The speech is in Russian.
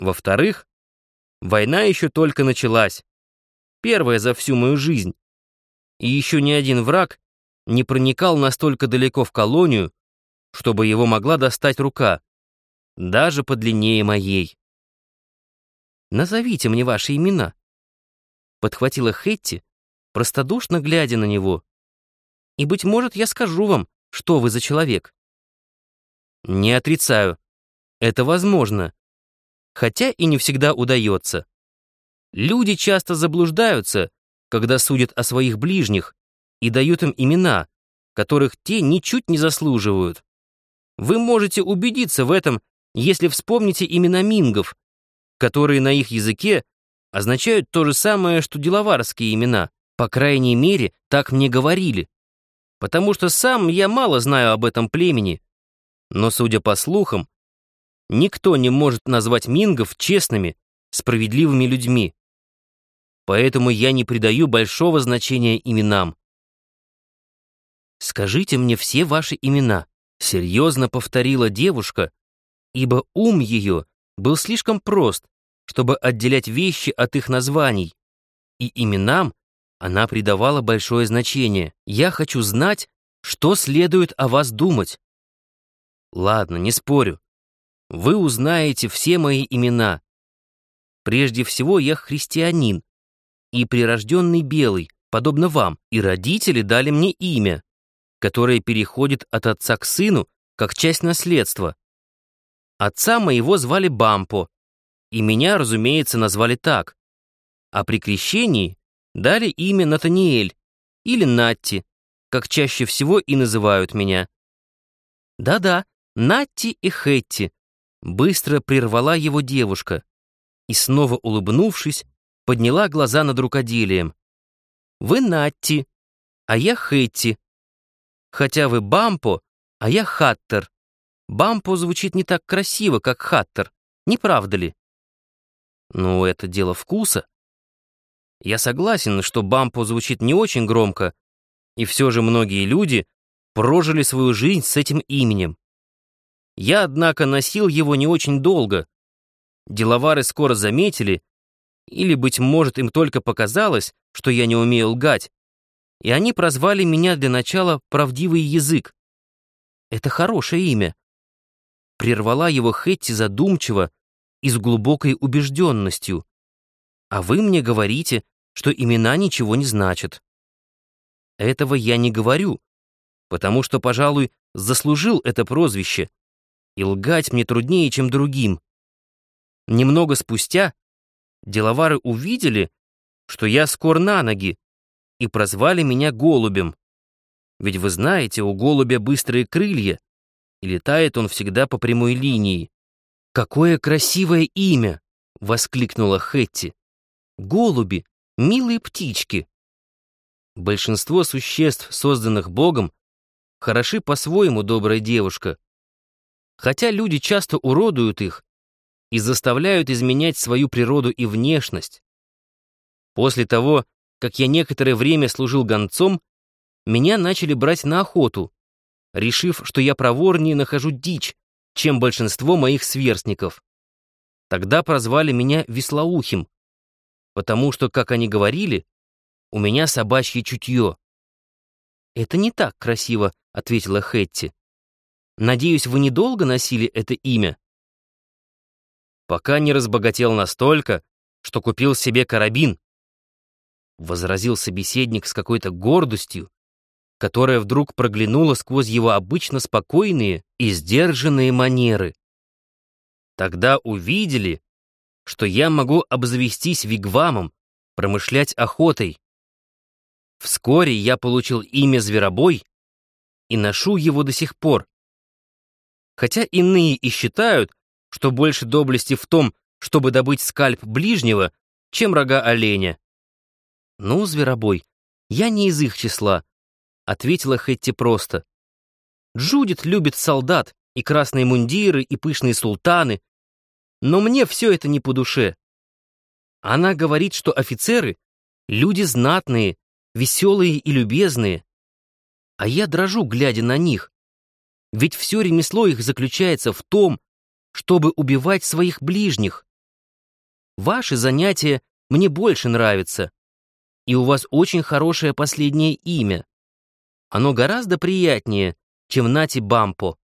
Во-вторых, война еще только началась, первая за всю мою жизнь, и еще ни один враг не проникал настолько далеко в колонию, чтобы его могла достать рука, даже подлиннее моей. «Назовите мне ваши имена», — подхватила Хэтти, простодушно глядя на него. «И, быть может, я скажу вам, что вы за человек». «Не отрицаю, это возможно, хотя и не всегда удается. Люди часто заблуждаются, когда судят о своих ближних и дают им имена, которых те ничуть не заслуживают. Вы можете убедиться в этом, если вспомните имена мингов, которые на их языке означают то же самое, что делаварские имена. По крайней мере, так мне говорили. Потому что сам я мало знаю об этом племени. Но, судя по слухам, никто не может назвать мингов честными, справедливыми людьми. Поэтому я не придаю большого значения именам. «Скажите мне все ваши имена», — серьезно повторила девушка, ибо ум ее был слишком прост, чтобы отделять вещи от их названий, и именам она придавала большое значение. «Я хочу знать, что следует о вас думать». «Ладно, не спорю. Вы узнаете все мои имена. Прежде всего, я христианин и прирожденный белый, подобно вам, и родители дали мне имя, которое переходит от отца к сыну, как часть наследства. Отца моего звали Бампо, и меня, разумеется, назвали так. А при крещении дали имя Натаниэль или Натти, как чаще всего и называют меня. Да-да, Натти и Хэтти, быстро прервала его девушка и, снова улыбнувшись, подняла глаза над рукоделием. Вы Натти, а я Хэтти. Хотя вы Бампо, а я Хаттер. Бампо звучит не так красиво, как Хаттер, не правда ли? Ну, это дело вкуса. Я согласен, что Бампо звучит не очень громко, и все же многие люди прожили свою жизнь с этим именем. Я, однако, носил его не очень долго. Деловары скоро заметили, или, быть может, им только показалось, что я не умею лгать, и они прозвали меня для начала «Правдивый язык». Это хорошее имя. Прервала его Хэтти задумчиво и с глубокой убежденностью. А вы мне говорите, что имена ничего не значат. Этого я не говорю, потому что, пожалуй, заслужил это прозвище, и лгать мне труднее, чем другим. Немного спустя деловары увидели, что я скор на ноги, и прозвали меня Голубем. Ведь вы знаете, у голубя быстрые крылья, и летает он всегда по прямой линии. «Какое красивое имя!» — воскликнула Хэтти. «Голуби, милые птички!» Большинство существ, созданных Богом, хороши по-своему, добрая девушка. Хотя люди часто уродуют их и заставляют изменять свою природу и внешность. После того, как я некоторое время служил гонцом, меня начали брать на охоту, решив, что я проворнее нахожу дичь, чем большинство моих сверстников. Тогда прозвали меня Вислоухим, потому что, как они говорили, у меня собачье чутье. «Это не так красиво», — ответила Хэтти. «Надеюсь, вы недолго носили это имя?» «Пока не разбогател настолько, что купил себе карабин», — возразил собеседник с какой-то гордостью, которая вдруг проглянула сквозь его обычно спокойные и сдержанные манеры. Тогда увидели, что я могу обзавестись вигвамом, промышлять охотой. Вскоре я получил имя Зверобой и ношу его до сих пор. Хотя иные и считают, что больше доблести в том, чтобы добыть скальп ближнего, чем рога оленя. «Ну, Зверобой, я не из их числа», — ответила Хэтти просто. «Джудит любит солдат, и красные мундиры, и пышные султаны, но мне все это не по душе. Она говорит, что офицеры — люди знатные, веселые и любезные, а я дрожу, глядя на них, ведь все ремесло их заключается в том, чтобы убивать своих ближних, ваши занятия мне больше нравятся. И у вас очень хорошее последнее имя. Оно гораздо приятнее, чем Нати Бампо.